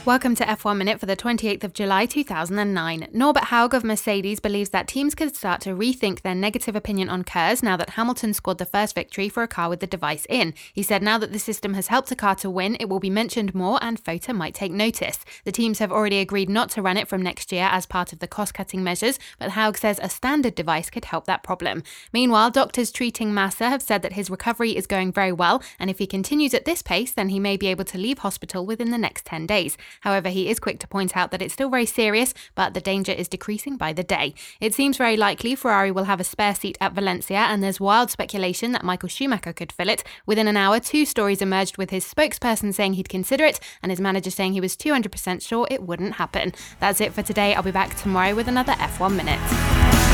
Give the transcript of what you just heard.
Welcome to F1 Minute for the 28th of July 2009. Norbert Haug of Mercedes believes that teams could start to rethink their negative opinion on KERS now that Hamilton scored the first victory for a car with the device in. He said now that the system has helped a car to win, it will be mentioned more and FOTA might take notice. The teams have already agreed not to run it from next year as part of the cost-cutting measures, but Haug says a standard device could help that problem. Meanwhile, doctors treating Massa have said that his recovery is going very well, and if he continues at this pace, then he may be able to leave hospital within the next 10 days. However, he is quick to point out that it's still very serious, but the danger is decreasing by the day. It seems very likely Ferrari will have a spare seat at Valencia, and there's wild speculation that Michael Schumacher could fill it. Within an hour, 2 stories emerged with his spokesperson saying he'd consider it, and his manager saying he was 200% sure it wouldn't happen. That's it for today. I'll be back tomorrow with another F1 Minute.